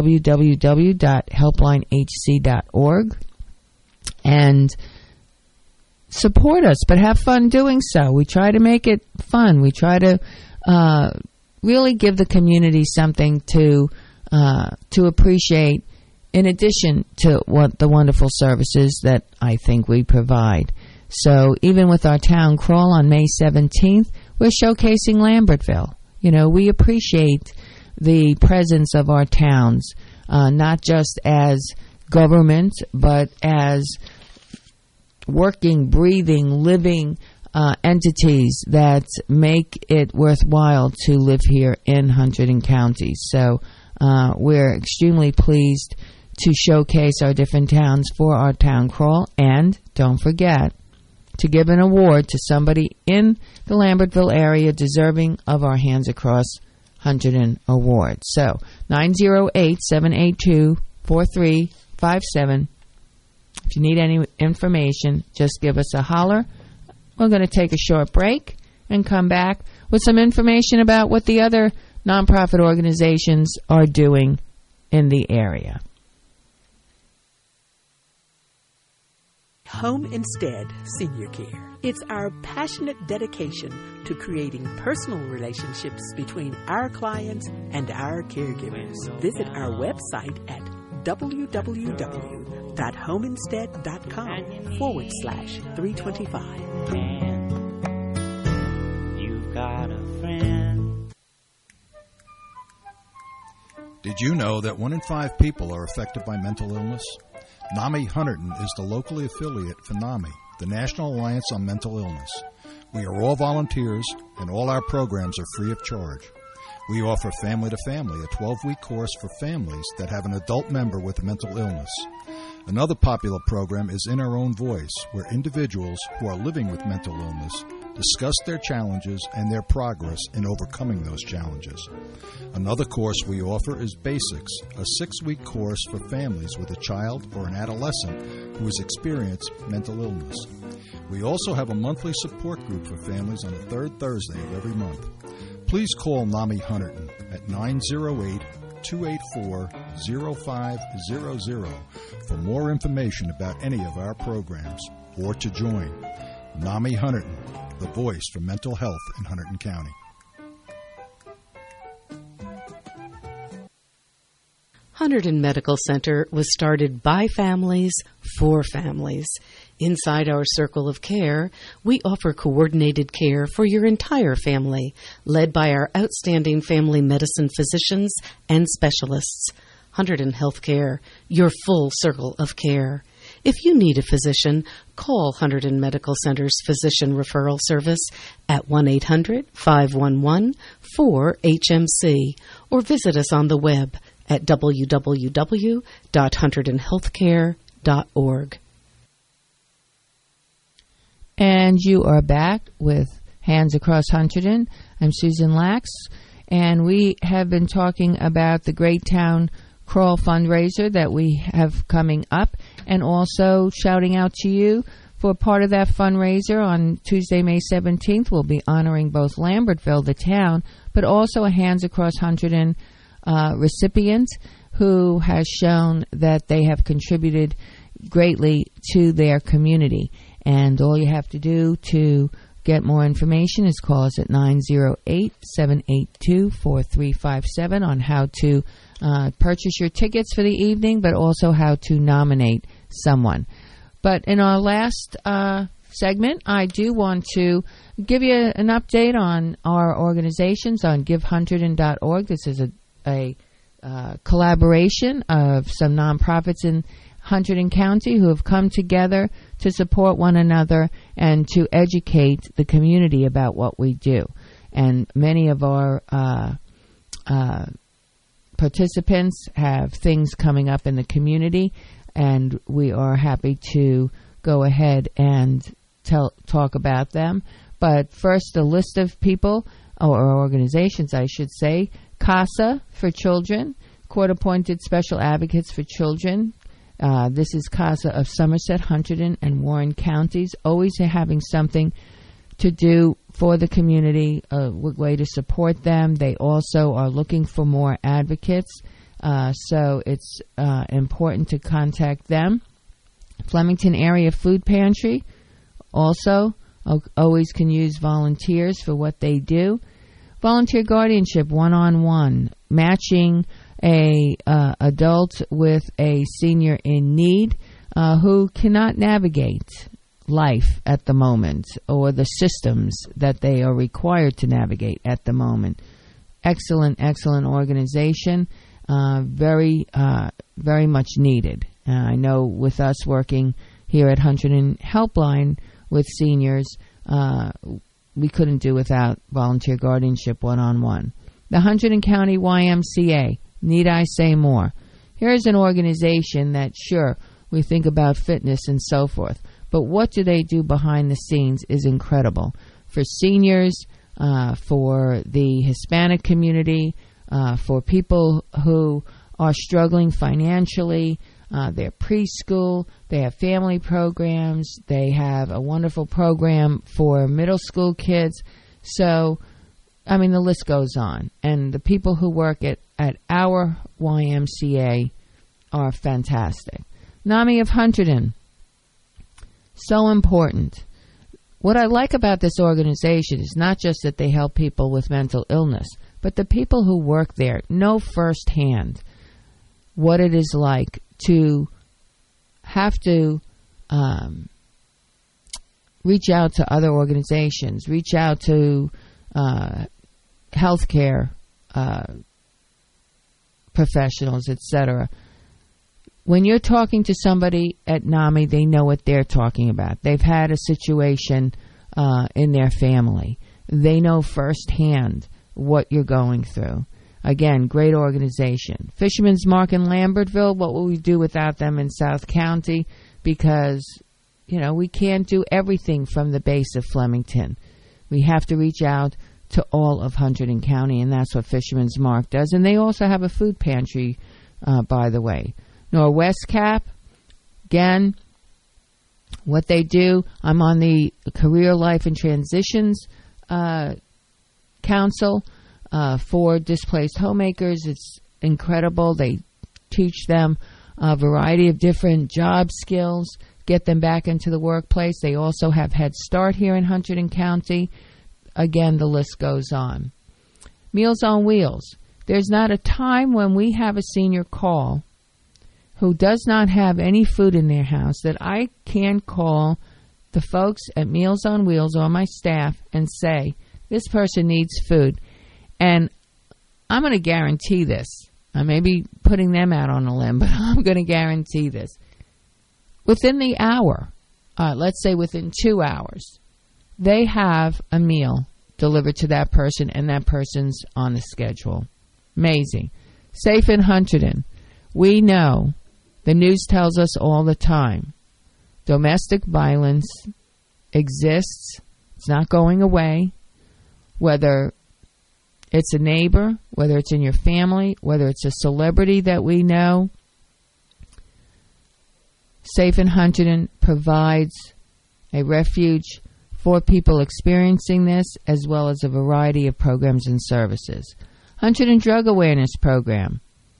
www.helplinehc.org and support us, but have fun doing so. We try to make it fun. We try to really give the community something to appreciate, in addition to what the wonderful services that I think we provide. So even with our town crawl on May 17th, we're showcasing Lambertville. You know, we appreciate the presence of our towns, not just as government, but as working, breathing, living entities that make it worthwhile to live here in Hunterdon County. So we're extremely pleased to showcase our different towns for our town crawl, and don't forget to give an award to somebody in the Lambertville area deserving of our Hands Across Hunterdon Award. So 908-782-4357. If you need any information, just give us a holler. We're going to take a short break and come back with some information about what the other nonprofit organizations are doing in the area. Home Instead Senior Care. It's our passionate dedication to creating personal relationships between our clients and our caregivers. Visit our website at www.homeinstead.com/325. You've got a friend. Did you know that 1 in 5 people are affected by mental illness? NAMI Hunterdon is the locally affiliate for NAMI, the National Alliance on Mental Illness. We are all volunteers, and all our programs are free of charge. We offer Family to Family, a 12-week course for families that have an adult member with a mental illness. Another popular program is In Our Own Voice, where individuals who are living with mental illness discuss their challenges and their progress in overcoming those challenges. Another course we offer is Basics, a 6-week course for families with a child or an adolescent who has experienced mental illness. We also have a monthly support group for families on the third Thursday of every month. Please call NAMI Hunterdon at 908-284-0500 for more information about any of our programs or to join. NAMI Hunterdon, the voice for mental health in Hunterdon County. Hunterdon Medical Center was started by families for families. Inside our circle of care, we offer coordinated care for your entire family, led by our outstanding family medicine physicians and specialists. Hunterdon Healthcare, your full circle of care. If you need a physician, call Hunterdon Medical Center's Physician Referral Service at 1-800-511-4HMC or visit us on the web at www.hunterdonhealthcare.org. And you are back with Hands Across Hunterdon. I'm Susan Lax, and we have been talking about the Great Town Crawl fundraiser that we have coming up, and also shouting out to you for part of that fundraiser on Tuesday, May 17th. We'll be honoring both Lambertville, the town, but also a Hands Across Hunterdon recipient who has shown that they have contributed greatly to their community. And all you have to do to get more information is call us at 908-782-4357 on how to purchase your tickets for the evening, but also how to nominate someone. But in our last segment, I do want to give you an update on our organizations on GiveHunterdon.org. This is a collaboration of some nonprofits in Hunterdon County who have come together to support one another and to educate the community about what we do. And many of our participants have things coming up in the community, and we are happy to go ahead and talk about them. But first, a list of people, or organizations, I should say. CASA for Children, Court-Appointed Special Advocates for Children. This is CASA of Somerset, Hunterdon, and Warren counties, always having something to do for the community, a way to support them. They also are looking for more advocates, so it's important to contact them. Flemington Area Food Pantry also always can use volunteers for what they do. Volunteer guardianship, one-on-one, matching a adult with a senior in need who cannot navigate life at the moment or the systems that they are required to navigate at the moment. Excellent organization. Very much needed. I know with us working here at Hunterdon Helpline with seniors, we couldn't do without volunteer guardianship one-on-one. The Hunterdon County YMCA, need I say more? Here's an organization that, sure, we think about fitness and so forth, but what do they do behind the scenes is incredible. For seniors, for the Hispanic community, for people who are struggling financially, they're preschool, they have family programs, they have a wonderful program for middle school kids. So, I mean, the list goes on. And the people who work at our YMCA are fantastic. NAMI of Hunterdon, so important. What I like about this organization is not just that they help people with mental illness, but the people who work there know firsthand what it is like to have to reach out to other organizations, reach out to healthcare professionals, etc. When you're talking to somebody at NAMI, they know what they're talking about. They've had a situation in their family. They know firsthand what you're going through. Again, great organization. Fisherman's Mark in Lambertville, what will we do without them in South County? Because, we can't do everything from the base of Flemington. We have to reach out to all of Hunterdon County, and that's what Fisherman's Mark does. And they also have a food pantry, by the way. Norwest Cap, again, what they do, I'm on the Career Life and Transitions Council for displaced homemakers. It's incredible. They teach them a variety of different job skills, get them back into the workplace. They also have Head Start here in Hunterdon County. Again, the list goes on. Meals on Wheels. There's not a time when we have a senior call who does not have any food in their house that I can call the folks at Meals on Wheels or my staff and say, this person needs food. And I'm going to guarantee this. I may be putting them out on a limb, but I'm going to guarantee this. Within the hour, let's say within 2 hours, they have a meal delivered to that person, and that person's on the schedule. Amazing. Safe in Hunterdon. We know, the news tells us all the time, domestic violence exists. It's not going away. Whether it's a neighbor, whether it's in your family, whether it's a celebrity that we know, Safe in Hunterdon provides a refuge for people experiencing this, as well as a variety of programs and services. Hunterdon Drug Awareness Program.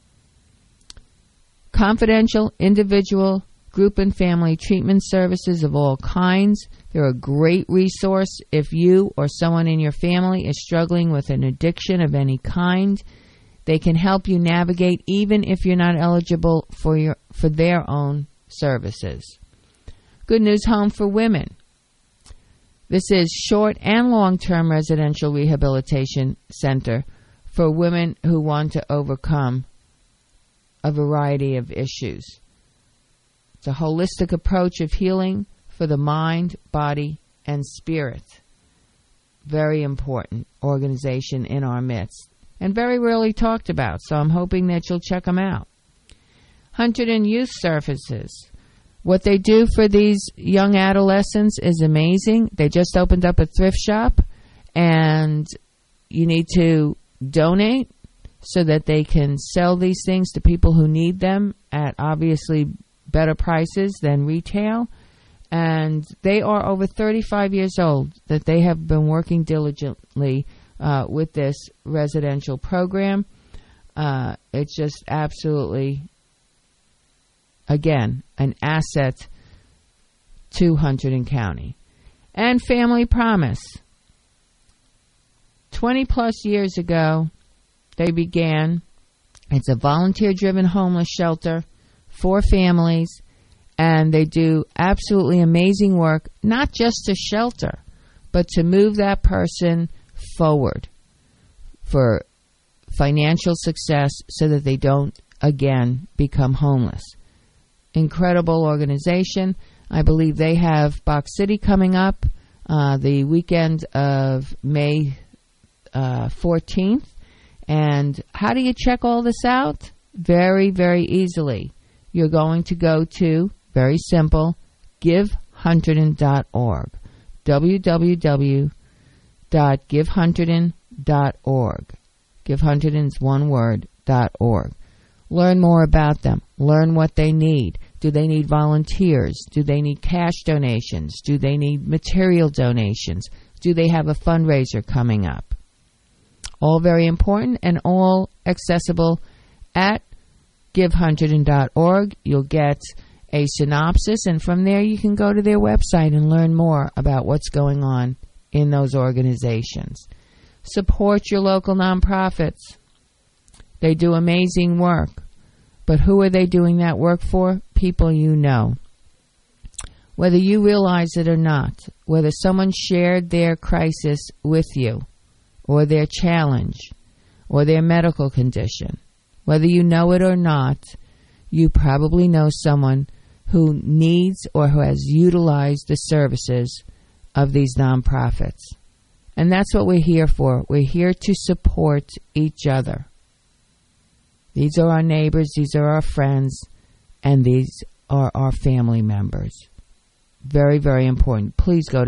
Confidential, individual, group and family treatment services of all kinds. They're a great resource if you or someone in your family is struggling with an addiction of any kind. They can help you navigate even if you're not eligible for their own services. Good News Home for Women. This is short and long-term residential rehabilitation center for women who want to overcome a variety of issues. It's a holistic approach of healing for the mind, body, and spirit. Very important organization in our midst, and very rarely talked about, so I'm hoping that you'll check them out. Hunterdon Youth Services. What they do for these young adolescents is amazing. They just opened up a thrift shop, and you need to donate so that they can sell these things to people who need them at obviously better prices than retail. And they are over 35 years old that they have been working diligently with this residential program. It's just absolutely, again, an asset to Hunterdon County. And Family Promise. 20-plus years ago, they began. It's a volunteer-driven homeless shelter for families, and they do absolutely amazing work, not just to shelter, but to move that person forward for financial success so that they don't, again, become homeless. Incredible organization. I believe they have Box City coming up the weekend of May 14th. And how do you check all this out? Very, very easily. You're going to go to, very simple, GiveHunterton.org. www.givehunterton.org. GiveHunterton's one word, .org. Learn more about them. Learn what they need. Do they need volunteers? Do they need cash donations? Do they need material donations? Do they have a fundraiser coming up? All very important and all accessible at GiveHunterton.org. You'll get a synopsis, and from there you can go to their website and learn more about what's going on in those organizations. Support your local nonprofits. They do amazing work. But who are they doing that work for? People you know. Whether you realize it or not, whether someone shared their crisis with you, or their challenge, or their medical condition, whether you know it or not, you probably know someone who needs or who has utilized the services of these nonprofits. And that's what we're here for. We're here to support each other. These are our neighbors, these are our friends, and these are our family members. Very, very important. Please go to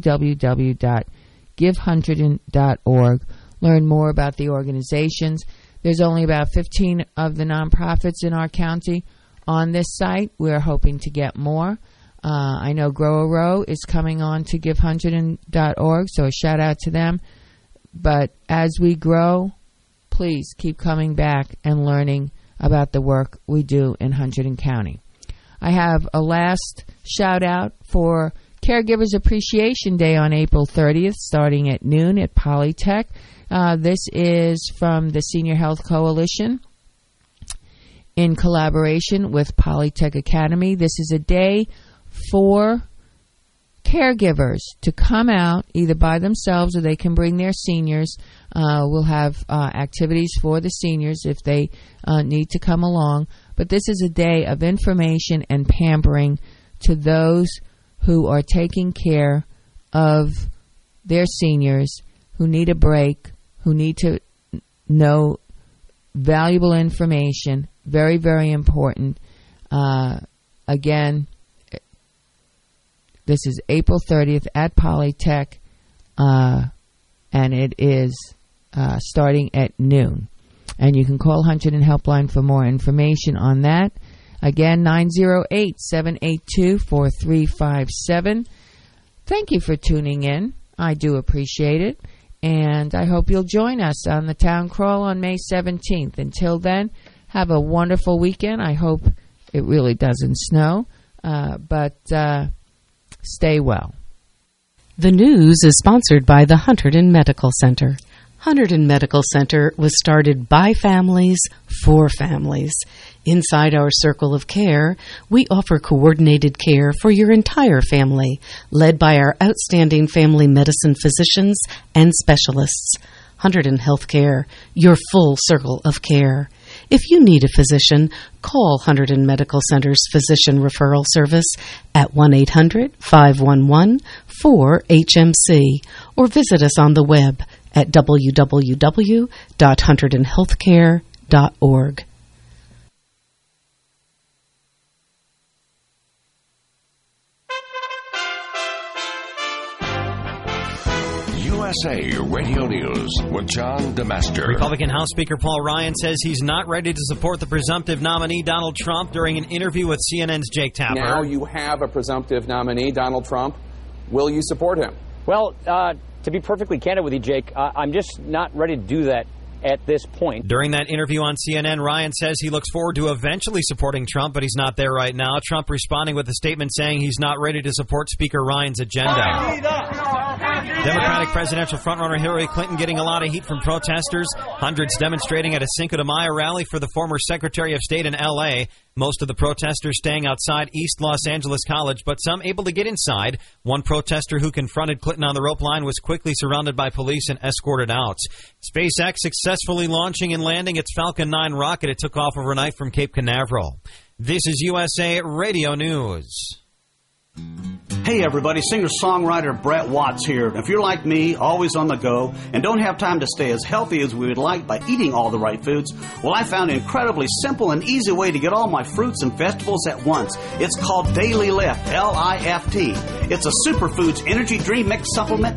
www.givehunterton.org. Learn more about the organizations. There's only about 15 of the nonprofits in our county on this site. We're hoping to get more. I know Grow a Row is coming on to givehunterton.org, so a shout out to them. But as we grow, please keep coming back and learning about the work we do in Hunterdon County. I have a last shout out for Caregivers Appreciation Day on April 30th, starting at noon at Polytech. This is from the Senior Health Coalition in collaboration with Polytech Academy. This is a day for caregivers to come out either by themselves or they can bring their seniors. We'll have activities for the seniors if they need to come along. But this is a day of information and pampering to those who are taking care of their seniors, who need a break, who need to know valuable information. Very, very important. Again, this is April 30th at Polytech, and it is starting at noon. And you can call Hunterdon Helpline for more information on that. Again, 908-782-4357. Thank you for tuning in. I do appreciate it. And I hope you'll join us on the Town Crawl on May 17th. Until then, have a wonderful weekend. I hope it really doesn't snow. But stay well. The news is sponsored by the Hunterdon Medical Center. Hunterdon Medical Center was started by families for families. Inside our circle of care, we offer coordinated care for your entire family, led by our outstanding family medicine physicians and specialists. Hunterdon Healthcare, your full circle of care. If you need a physician, call Hunterdon Medical Center's Physician Referral Service at 1-800-511-4HMC or visit us on the web at www.hunterdonhealthcare.org. USA Radio News with John DeMaster. Republican House Speaker Paul Ryan says he's not ready to support the presumptive nominee Donald Trump during an interview with CNN's Jake Tapper. Now you have a presumptive nominee, Donald Trump. Will you support him? Well, to be perfectly candid with you, Jake, I'm just not ready to do that at this point. During that interview on CNN, Ryan says he looks forward to eventually supporting Trump, but he's not there right now. Trump responding with a statement saying he's not ready to support Speaker Ryan's agenda. Democratic presidential frontrunner Hillary Clinton getting a lot of heat from protesters. Hundreds demonstrating at a Cinco de Mayo rally for the former Secretary of State in L.A. Most of the protesters staying outside East Los Angeles College, but some able to get inside. One protester who confronted Clinton on the rope line was quickly surrounded by police and escorted out. SpaceX successfully launching and landing its Falcon 9 rocket. It took off overnight from Cape Canaveral. This is USA Radio News. Hey everybody, singer-songwriter Brett Watts here. If you're like me, always on the go, and don't have time to stay as healthy as we would like by eating all the right foods, well, I found an incredibly simple and easy way to get all my fruits and vegetables at once. It's called Daily Lift, L-I-F-T. It's a superfoods energy drink mix supplement